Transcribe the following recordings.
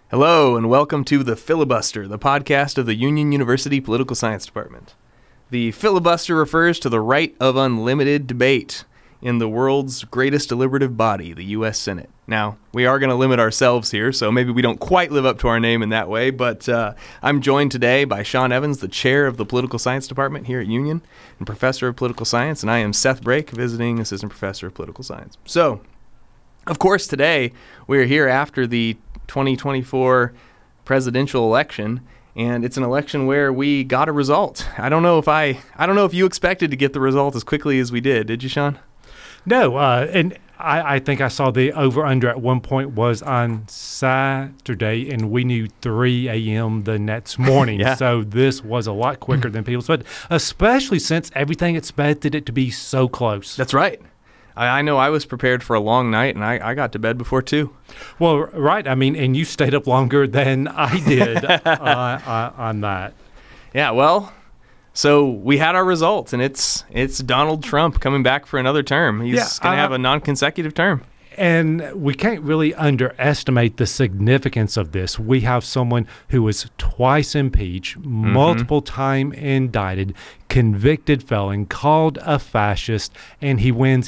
Hello, and welcome to The Filibuster, the podcast of the Union University Political Science Department. The filibuster refers to the right of unlimited debate in the world's greatest deliberative body, the U.S. Senate. Now, we are going to limit ourselves here, so maybe we don't quite live up to our name in that way, but I'm joined today by Sean Evans, the chair of the Political Science Department here at Union and professor of political science, and I am Seth Brake, visiting assistant professor of political science. So, of course, today we are here after the 2024 presidential election, and it's an election where we got a result. I don't know if you expected to get the result as quickly as we did. Did you, Sean? No, and I think I saw the over-under at one point was on Saturday, and we knew 3 a.m. the next morning. Yeah. So this was a lot quicker than people expected, especially since everything expected it to be so close. That's right. I know I was prepared for a long night, and I got to bed before 2. Well, right. I mean, and you stayed up longer than I did on that. Yeah, well, so we had our results, and it's Donald Trump coming back for another term. He's going to have a non-consecutive term. And we can't really underestimate the significance of this. We have someone who was twice impeached, multiple time indicted, convicted felon, called a fascist, and he wins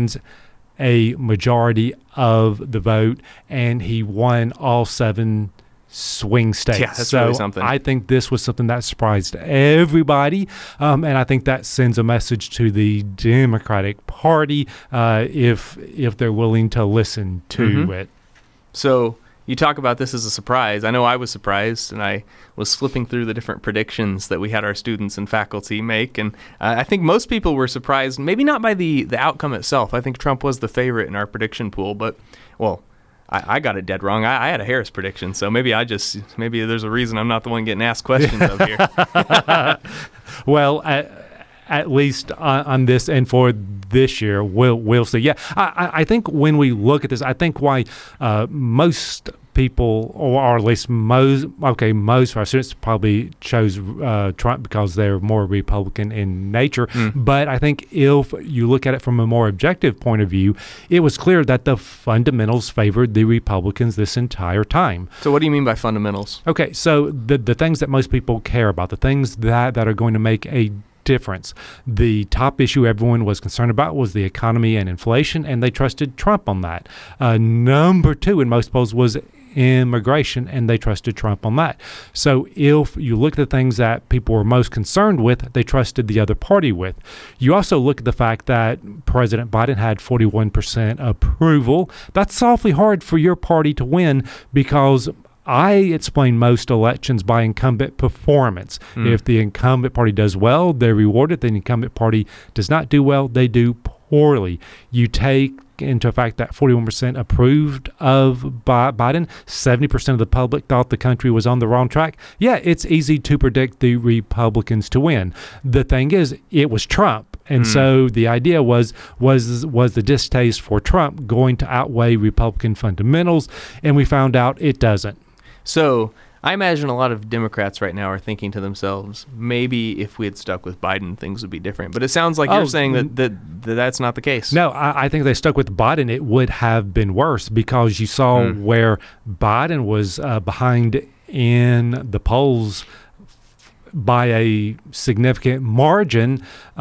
a majority of the vote, and he won all 7 swing states. Yeah, that's really something. I think this was something that surprised everybody, and I think that sends a message to the Democratic Party if they're willing to listen to it. So you talk about this as a surprise. I know I was surprised, and I was flipping through the different predictions that we had our students and faculty make, and I think most people were surprised, maybe not by the outcome itself. I think Trump was the favorite in our prediction pool, but, well, I got it dead wrong. I had a Harris prediction, so maybe there's a reason I'm not the one getting asked questions of here. Well, at least on this and for this year, we'll see. Yeah, I think when we look at this, I think why most people, or at least most of our students probably chose Trump because they're more Republican in nature. But I think if you look at it from a more objective point of view, it was clear that the fundamentals favored the Republicans this entire time. So what do you mean by fundamentals? Okay, so the things that most people care about, the things that are going to make a difference. The top issue everyone was concerned about was the economy and inflation, and they trusted Trump on that. Number 2 in most polls was immigration, and they trusted Trump on that. So if you look at the things that people were most concerned with, they trusted the other party with. You also look at the fact that President Biden had 41% approval. That's awfully hard for your party to win because I explain most elections by incumbent performance. If the incumbent party does well, they're rewarded. The incumbent party does not do well, they do poorly. You take into fact that 41% approved of Biden, 70% of the public thought the country was on the wrong track. Yeah, it's easy to predict the Republicans to win. The thing is, it was Trump. And so the idea was the distaste for Trump going to outweigh Republican fundamentals, and we found out it doesn't. So I imagine a lot of Democrats right now are thinking to themselves, maybe if we had stuck with Biden, things would be different. But it sounds like you're saying that's not the case. No, I think if they stuck with Biden, it would have been worse because you saw where Biden was behind in the polls by a significant margin.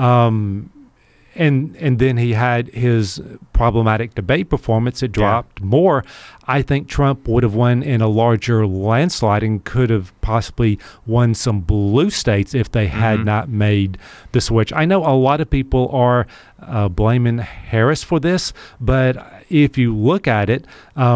And then he had his problematic debate performance. It dropped more. I think Trump would have won in a larger landslide and could have possibly won some blue states if they had not made the switch. I know a lot of people are blaming Harris for this, but if you look at it,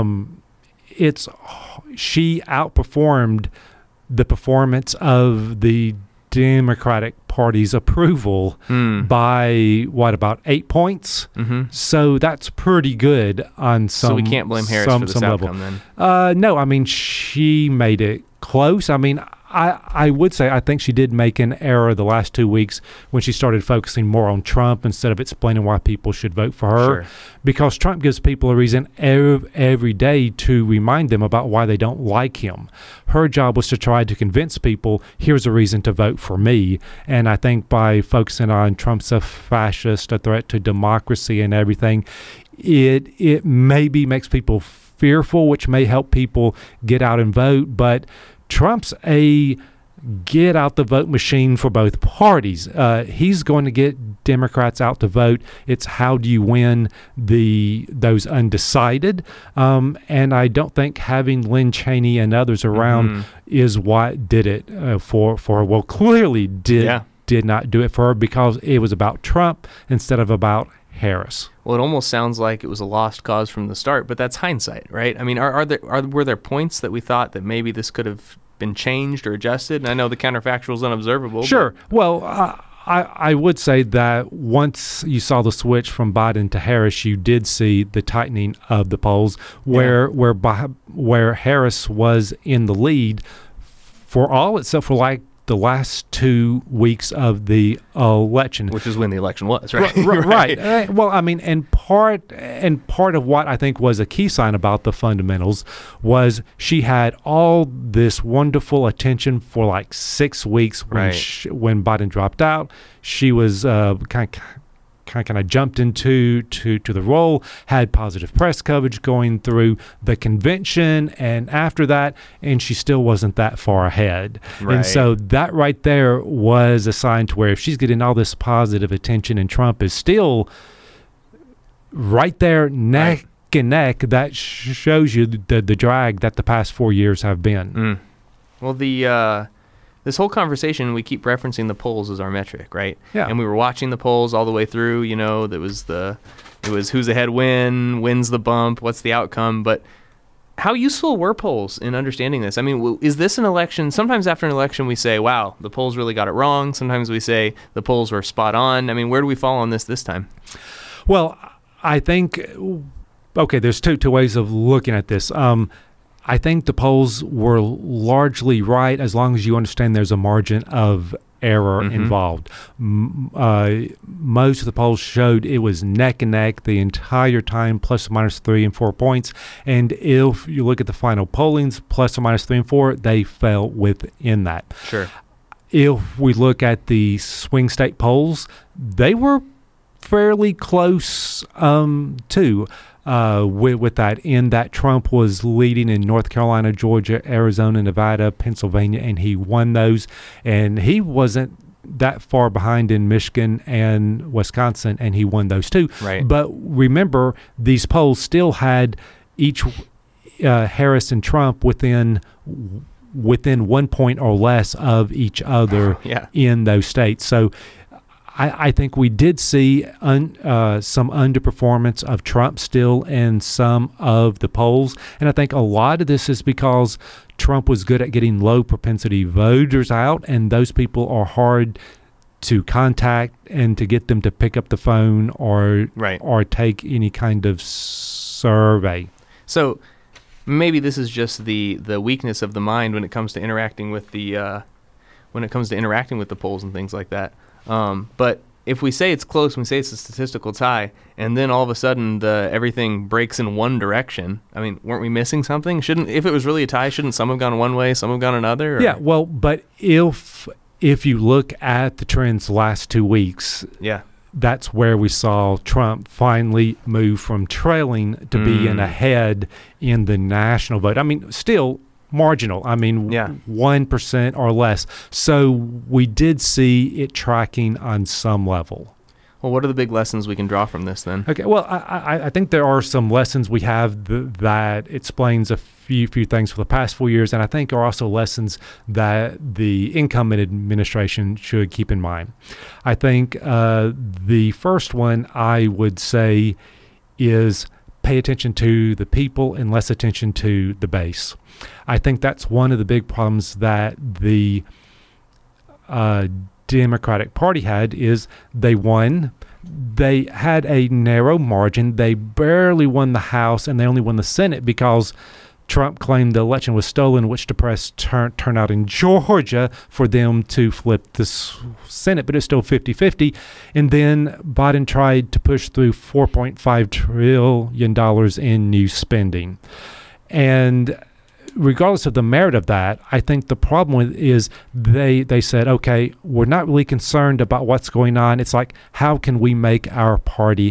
she outperformed the performance of the Democratic Party's approval by about 8 points? So that's pretty good on some. So we can't blame Harris for this outcome then? No, I mean, she made it close. I mean, I would say I think she did make an error the last 2 weeks when she started focusing more on Trump instead of explaining why people should vote for her. Because Trump gives people a reason every day to remind them about why they don't like him. Her job was to try to convince people, here's a reason to vote for me. And I think by focusing on Trump's a fascist, a threat to democracy and everything, it maybe makes people fearful, which may help people get out and vote. But Trump's a get out the vote machine for both parties. He's going to get Democrats out to vote. It's how do you win those undecided? And I don't think having Lynn Cheney and others around is what did it for her. Well, clearly did not do it for her, because it was about Trump instead of about Harris. Well, it almost sounds like it was a lost cause from the start, but that's hindsight, right? I mean, were there points that we thought that maybe this could have been changed or adjusted? And I know the counterfactual is unobservable. Sure. Well, I would say that once you saw the switch from Biden to Harris, you did see the tightening of the polls, where Harris was in the lead for all except for like the last 2 weeks of the election, which is when the election was, right? Right. Well, I mean, and part of what I think was a key sign about the fundamentals was she had all this wonderful attention for like 6 weeks when Biden dropped out. She was kind of jumped into the role, had positive press coverage going through the convention and after that, and she still wasn't that far ahead. Right. And so that right there was a sign to where if she's getting all this positive attention and Trump is still right there neck and neck, that shows you the drag that the past 4 years have been. Well, this whole conversation, we keep referencing the polls as our metric, right? Yeah. And we were watching the polls all the way through. You know, it was who's ahead wins the bump, what's the outcome. But how useful were polls in understanding this? I mean, is this an election? Sometimes after an election, we say, wow, the polls really got it wrong. Sometimes we say the polls were spot on. I mean, where do we fall on this time? Well, I think, there's two ways of looking at this. I think the polls were largely right as long as you understand there's a margin of error involved. Most of the polls showed it was neck and neck the entire time, plus or minus 3 and 4 points. And if you look at the final pollings, plus or minus 3 and 4, they fell within that. Sure. If we look at the swing state polls, they were fairly close too. With that, in that Trump was leading in North Carolina, Georgia, Arizona, Nevada, Pennsylvania, and he won those. And he wasn't that far behind in Michigan and Wisconsin, and he won those too. Right. But remember, these polls still had each Harris and Trump within 1 point or less of each other in those states. So I think we did see some underperformance of Trump still in some of the polls. And I think a lot of this is because Trump was good at getting low propensity voters out, and those people are hard to contact and to get them to pick up the phone or take any kind of survey. So maybe this is just the weakness of the mind when it comes to interacting with the polls and things like that. But if we say it's close, when we say it's a statistical tie, and then all of a sudden everything breaks in one direction, I mean, weren't we missing something? If it was really a tie, shouldn't some have gone one way, some have gone another? Or? Yeah, well, but if you look at the trends last 2 weeks, that's where we saw Trump finally move from trailing to being ahead in the national vote. I mean, still marginal. I mean, 1% or less. So we did see it tracking on some level. Well, what are the big lessons we can draw from this then? Okay, well, I think there are some lessons we have that explains a few things for the past 4 years, and I think are also lessons that the incoming administration should keep in mind. I think the first one I would say is pay attention to the people and less attention to the base. I think that's one of the big problems that the Democratic Party had is they won. They had a narrow margin. They barely won the House, and they only won the Senate because Trump claimed the election was stolen, which depressed turnout in Georgia for them to flip the Senate, but it's still 50-50. And then Biden tried to push through $4.5 trillion in new spending. And regardless of the merit of that, I think the problem is they said, okay, we're not really concerned about what's going on. It's like, how can we make our party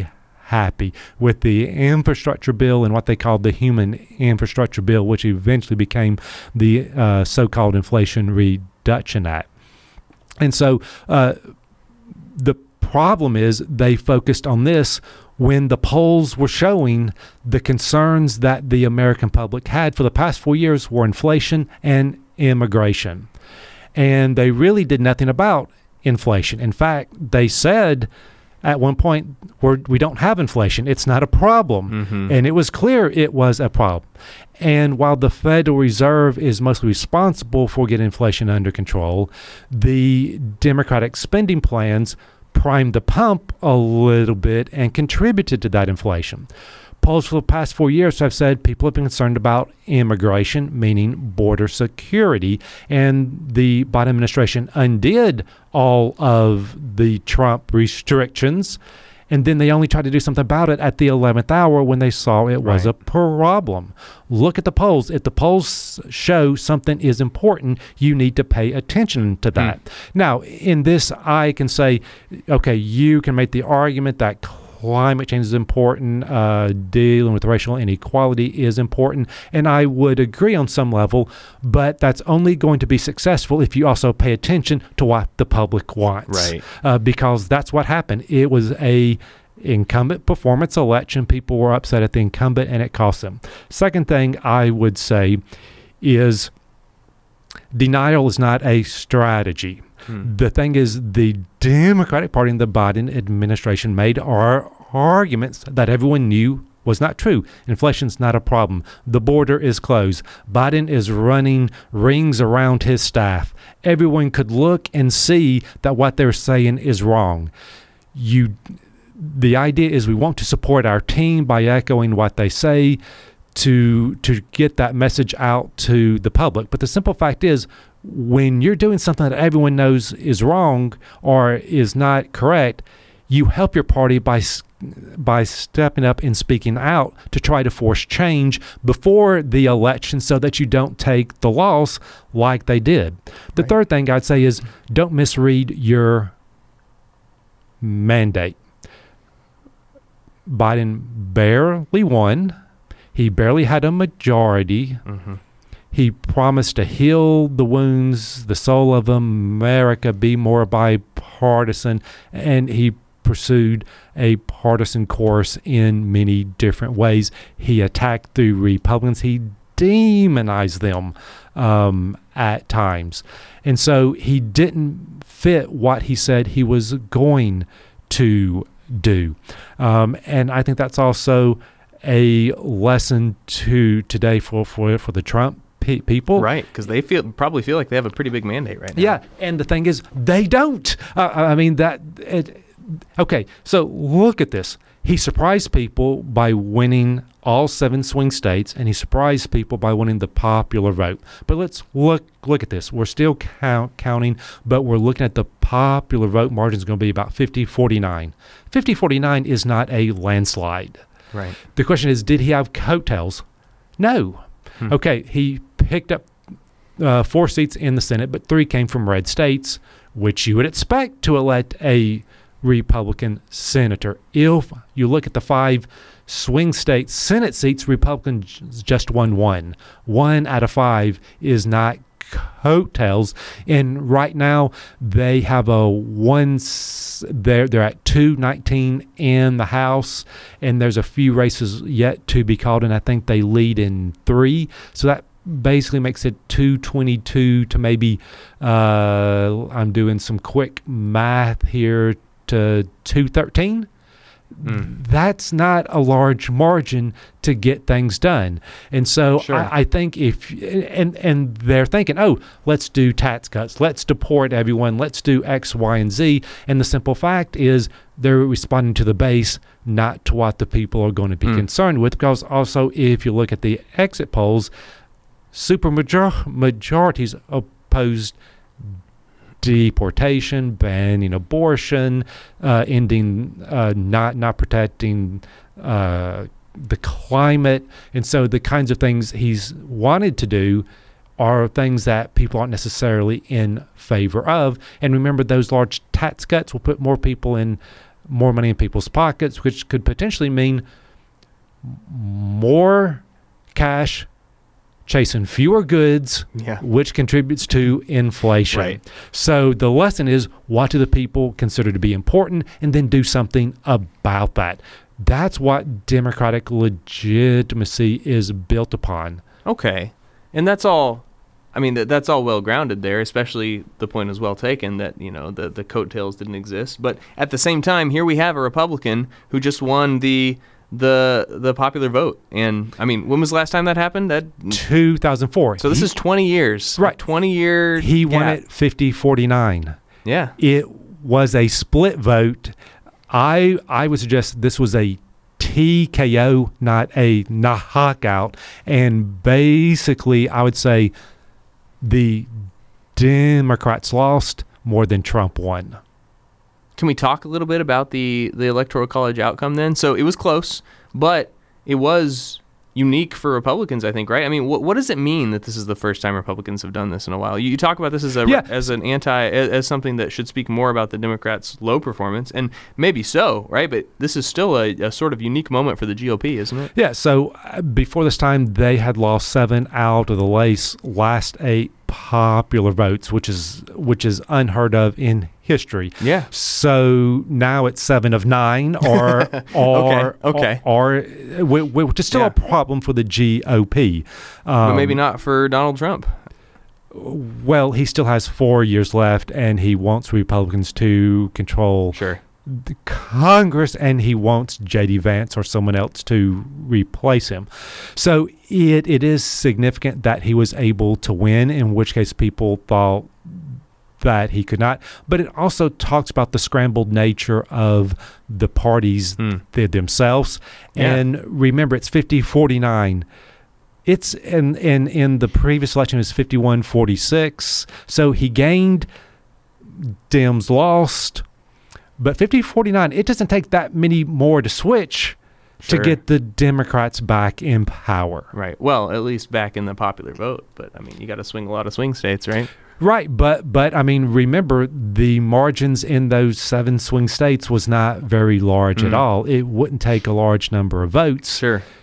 happy with the infrastructure bill and what they called the human infrastructure bill, which eventually became the so-called Inflation Reduction Act. And so the problem is they focused on this when the polls were showing the concerns that the American public had for the past 4 years were inflation and immigration. And they really did nothing about inflation. In fact, they said at one point, we don't have inflation. It's not a problem. Mm-hmm. And it was clear it was a problem. And while the Federal Reserve is mostly responsible for getting inflation under control, the Democratic spending plans primed the pump a little bit and contributed to that inflation. Polls for the past 4 years have said people have been concerned about immigration, meaning border security, and the Biden administration undid all of the Trump restrictions, and then they only tried to do something about it at the 11th hour when they saw it was a problem. Look at the polls. If the polls show something is important, you need to pay attention to that. Now, in this, I can say, okay, you can make the argument that climate change is important, dealing with racial inequality is important, and I would agree on some level, but that's only going to be successful if you also pay attention to what the public wants. Right. Because that's what happened. It was a incumbent performance election. People were upset at the incumbent, and it cost them. Second thing I would say is denial is not a strategy. The thing is, the Democratic Party and the Biden administration made arguments that everyone knew was not true. Inflation's not a problem. The border is closed. Biden is running rings around his staff. Everyone could look and see that what they're saying is wrong. The idea is we want to support our team by echoing what they say to get that message out to the public. But the simple fact is, when you're doing something that everyone knows is wrong or is not correct, you help your party by stepping up and speaking out to try to force change before the election so that you don't take the loss like they did. The third thing I'd say is don't misread your mandate. Biden barely won. He barely had a majority. Mm-hmm. He promised to heal the wounds, the soul of America, be more bipartisan, and he pursued a partisan course in many different ways. He attacked the Republicans. He demonized them at times. And so he didn't fit what he said he was going to do. And I think that's also a lesson to today for the Trump people. Right, because they probably feel like they have a pretty big mandate right now. Yeah, and the thing is, they don't. Okay, so look at this. He surprised people by winning all 7 swing states, and he surprised people by winning the popular vote. But let's look at this. We're still counting, but we're looking at the popular vote margin is going to be about 50-49. 50-49 is not a landslide. Right. The question is, did he have coattails? No. Okay, he picked up 4 seats in the Senate, but 3 came from red states, which you would expect to elect a Republican senator. If you look at the 5 swing state Senate seats, Republicans just won 1. 1 out of 5 is not coattails, and right now they have they're at 219 in the House, and there's a few races yet to be called, and I think they lead in 3, so that basically makes it 222 to maybe I'm doing some quick math here to 213. That's not a large margin to get things done. And so I think and they're thinking, oh, let's do tax cuts, let's deport everyone, let's do X, Y, and Z. And the simple fact is they're responding to the base, not to what the people are going to be concerned with. Because also, if you look at the exit polls, super majorities opposed deportation, banning abortion, ending not protecting the climate. And so the kinds of things he's wanted to do are things that people aren't necessarily in favor of. And remember, those large tax cuts will put more people in more money in people's pockets, which could potentially mean more cash chasing fewer goods, which contributes to inflation. Right. So the lesson is, what do the people consider to be important, and then do something about that. That's what democratic legitimacy is built upon. Okay. And that's all, I mean, that's all well grounded there, especially the point is well taken that, the coattails didn't exist. But at the same time, here we have a Republican who just won the popular vote. And I mean, when was the last time that happened? 2004. So this is 20 years. Right. 20-year He won it 50-49. Yeah. It was a split vote. I would suggest this was a TKO, not a knockout. And basically, I would say the Democrats lost more than Trump won. Can we talk a little bit about the Electoral College outcome then? So it was close, but it was unique for Republicans, I think, right? I mean, what does it mean that this is the first time Republicans have done this in a while? You talk about this as as something that should speak more about the Democrats' low performance, and maybe so, right? But this is still a sort of unique moment for the GOP, isn't it? Yeah. So before this time, they had lost 7 out of the last 8 popular votes, which is unheard of in history. Yeah. So now it's 7 of 9, okay. Which is still a problem for the GOP. But maybe not for Donald Trump. Well, he still has 4 years left, and he wants Republicans to control the Congress, and he wants J.D. Vance or someone else to replace him. So it is significant that he was able to win, in which case people thought that he could not. But it also talks about the scrambled nature of the parties themselves. Yeah. And remember, it's 50-49. It's in the previous election, it was 51-46. So he gained, Dems lost. But 50-49, it doesn't take that many more to switch to get the Democrats back in power. Right. Well, at least back in the popular vote. But, I mean, you got to swing a lot of swing states, right? Right. But I mean, remember, the margins in those 7 swing states was not very large at all. It wouldn't take a large number of votes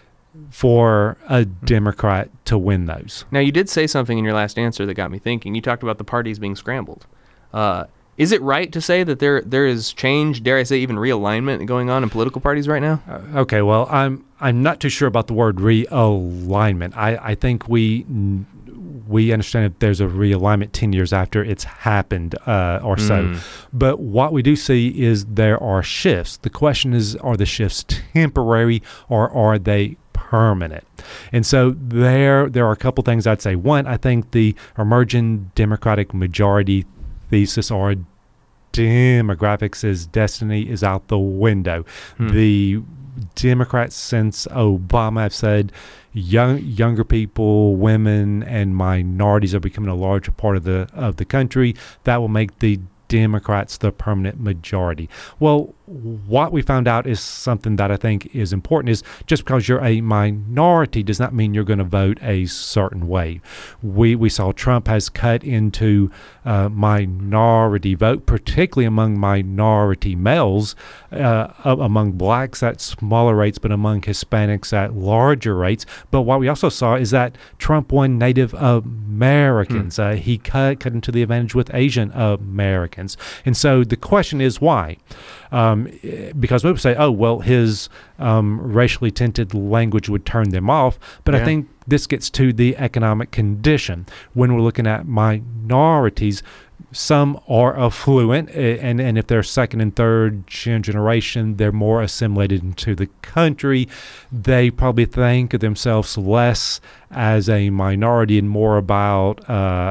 for a Democrat to win those. Now, you did say something in your last answer that got me thinking. You talked about the parties being scrambled. Is it right to say that there is change, dare I say even realignment going on in political parties right now? Okay, well, I'm not too sure about the word realignment. I think we understand that there's a realignment 10 years after it's happened or so. But what we do see is there are shifts. The question is, are the shifts temporary or are they permanent? And so there are a couple things I'd say. One, I think the emerging Democratic majority thesis or demographics is destiny is out the window. The Democrats since Obama have said younger people, women, and minorities are becoming a larger part of the country. That will make the Democrats the permanent majority. Well, what we found out is something that I think is important, is just because you're a minority does not mean you're going to vote a certain way. We saw Trump has cut into minority vote, particularly among minority males, among blacks at smaller rates, but among Hispanics at larger rates. But what we also saw is that Trump won Native Americans. He cut into the advantage with Asian Americans. And so the question is why? Because people say, oh, well, his racially tinted language would turn them off. But I think this gets to the economic condition. When we're looking at minorities, some are affluent, and if they're second and third generation, they're more assimilated into the country. They probably think of themselves less as a minority and more about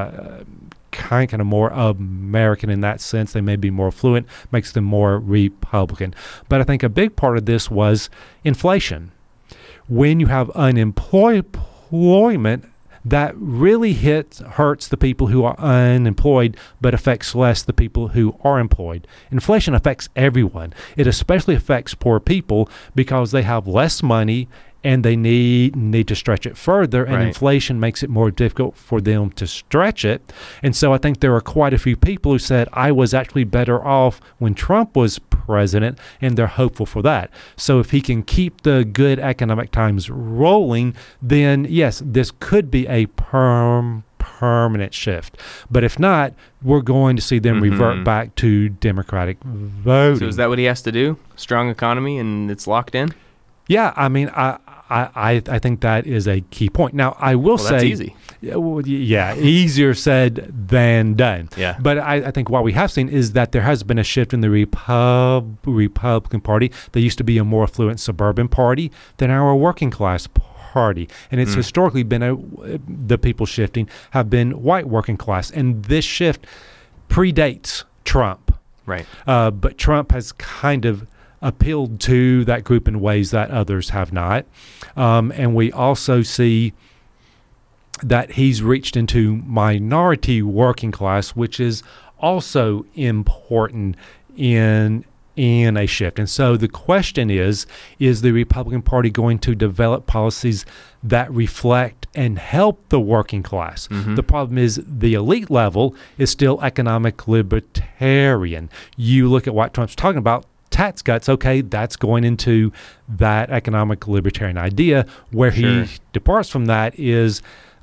kind of more American in that sense. They may be more affluent, makes them more Republican. But I think a big part of this was inflation. When you have unemployment, that really hurts the people who are unemployed, but affects less the people who are employed. Inflation affects everyone. It especially affects poor people because they have less money and they need to stretch it further, and inflation makes it more difficult for them to stretch it. And so I think there are quite a few people who said, I was actually better off when Trump was president, and they're hopeful for that. So if he can keep the good economic times rolling, then yes, this could be a permanent shift. But if not, we're going to see them revert back to Democratic voting. So is that what he has to do? Strong economy and it's locked in? Yeah, I mean, I think that is a key point. Now, I will say... that's easy. Yeah, easier said than done. Yeah. But I think what we have seen is that there has been a shift in the Republican Party. They used to be a more affluent suburban party than our working class party. And it's historically been the people shifting have been white working class. And this shift predates Trump. Right. But Trump has kind of appealed to that group in ways that others have not. And we also see that he's reached into minority working class, which is also important in a shift. And so the question is the Republican Party going to develop policies that reflect and help the working class? The problem is the elite level is still economic libertarian. You look at what Trump's talking about, tax cuts, okay, that's going into that economic libertarian idea. Where he departs from that is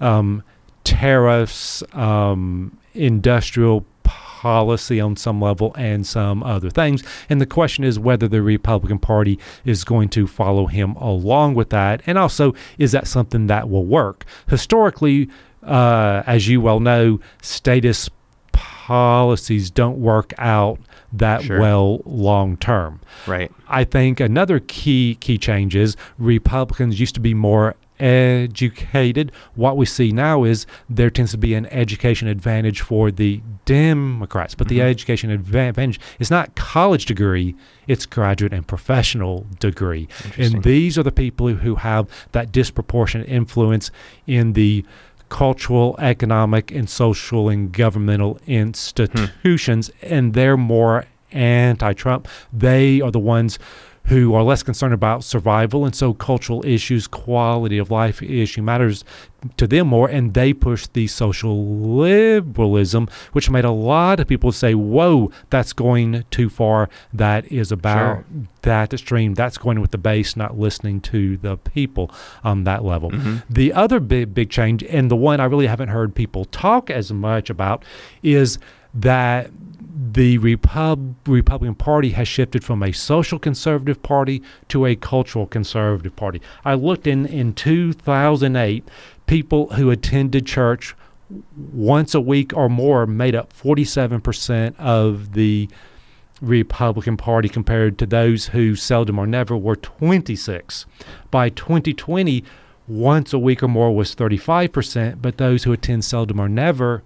tariffs, industrial policy on some level, and some other things. And the question is whether the Republican Party is going to follow him along with that. And also, is that something that will work? Historically, as you well know, statist policies don't work out that well long term. Right. I think another key change is Republicans used to be more educated. What we see now is there tends to be an education advantage for the Democrats, but the education advantage is not college degree, it's graduate and professional degree. And these are the people who have that disproportionate influence in the cultural, economic, and social and governmental institutions, and they're more anti-Trump. They are the ones who are less concerned about survival, and so cultural issues, quality of life issue matters to them more, and they push the social liberalism, which made a lot of people say, whoa, that's going too far. That is about that extreme. That's going with the base, not listening to the people on that level. The other big change, and the one I really haven't heard people talk as much about, is that the Republican Party has shifted from a social conservative party to a cultural conservative party. I looked in 2008, people who attended church once a week or more made up 47% of the Republican Party, compared to those who seldom or never were 26. By 2020, once a week or more was 35%, but those who attend seldom or never,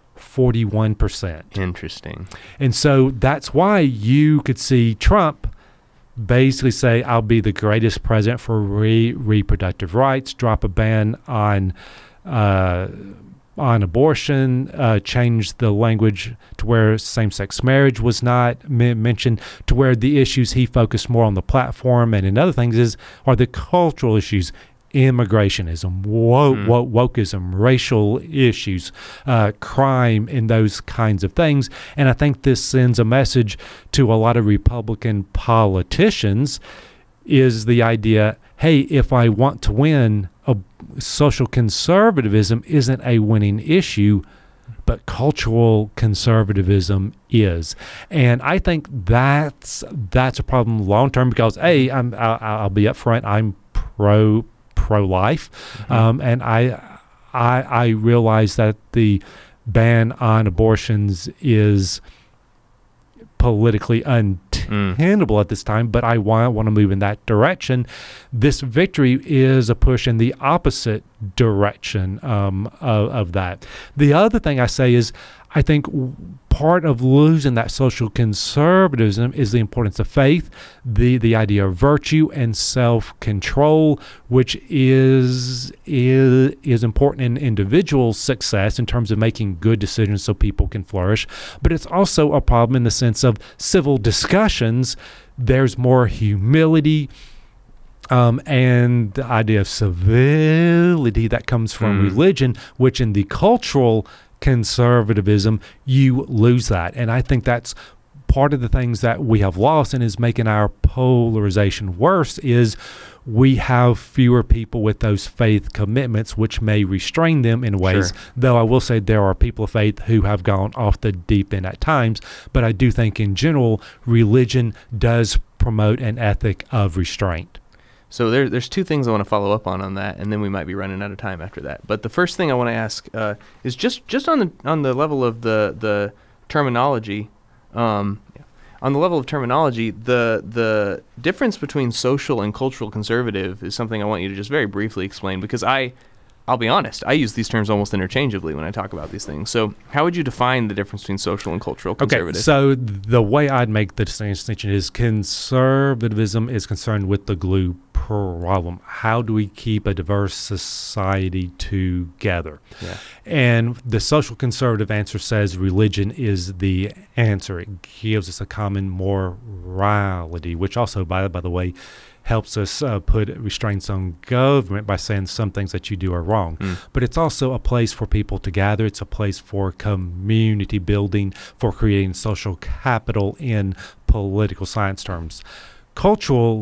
41%. Interesting. And so that's why you could see Trump basically say, I'll be the greatest president for reproductive rights, drop a ban on abortion, change the language to where same-sex marriage was not mentioned, to where the issues he focused more on the platform and in other things are the cultural issues. Immigrationism, wokeism, racial issues, crime, and those kinds of things. And I think this sends a message to a lot of Republican politicians, is the idea, hey, if I want to win, social conservatism isn't a winning issue, but cultural conservatism is. And I think that's a problem long term, because I'll be upfront, I'm pro-life, and I realize that the ban on abortions is politically untenable at this time, but I want to move in that direction. This victory is a push in the opposite direction of that. The other thing I say is, I think part of losing that social conservatism is the importance of faith, the idea of virtue and self-control, which is important in individual success in terms of making good decisions so people can flourish. But it's also a problem in the sense of civil discussions. There's more humility, and the idea of civility that comes from religion, which in the cultural conservatism, you lose that. And I think that's part of the things that we have lost and is making our polarization worse is we have fewer people with those faith commitments, which may restrain them in ways, Sure. though I will say there are people of faith who have gone off the deep end at times. But I do think in general, religion does promote an ethic of restraint. So there's two things I want to follow up on that, and then we might be running out of time after that. But the first thing I want to ask is just on the level of the terminology. On the level of terminology, the difference between social and cultural conservative is something I want you to just very briefly explain, because I'll be honest, I use these terms almost interchangeably when I talk about these things. So how would you define the difference between social and cultural conservative? Okay, so the way I'd make the distinction is conservatism is concerned with the glue problem. How do we keep a diverse society together? Yeah. And the social conservative answer says religion is the answer. It gives us a common morality, which also, by the way, helps us put restraints on government by saying some things that you do are wrong. But it's also a place for people to gather. It's a place for community building, for creating social capital in political science terms. Cultural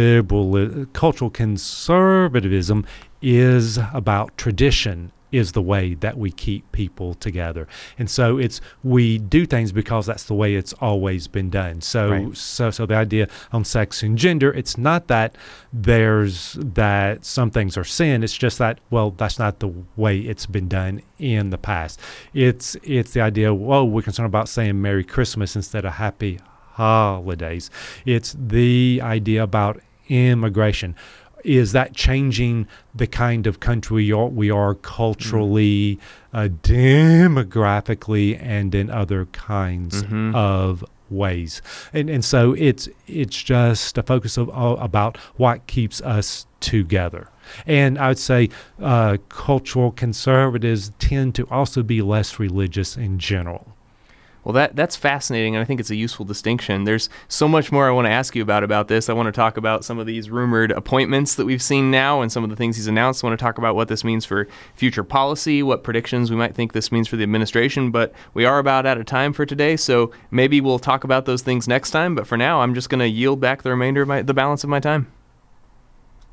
conservatism is about tradition, is the way that we keep people together. And so we do things because that's the way it's always been done. So Right. so the idea on sex and gender, it's not that that some things are sin, it's just that, well, that's not the way it's been done in the past. It's the idea, we're concerned about saying Merry Christmas instead of Happy Holidays. It's the idea about immigration. Is that changing the kind of country we are culturally, demographically, and in other kinds of ways? And so it's just a focus about what keeps us together. And I would say cultural conservatives tend to also be less religious in general. Well, that's fascinating, and I think it's a useful distinction. There's so much more I want to ask you about this. I want to talk about some of these rumored appointments that we've seen now and some of the things he's announced. I want to talk about what this means for future policy, what predictions we might think this means for the administration, but we are about out of time for today, so maybe we'll talk about those things next time. But for now, I'm just going to yield back the remainder of the balance of my time.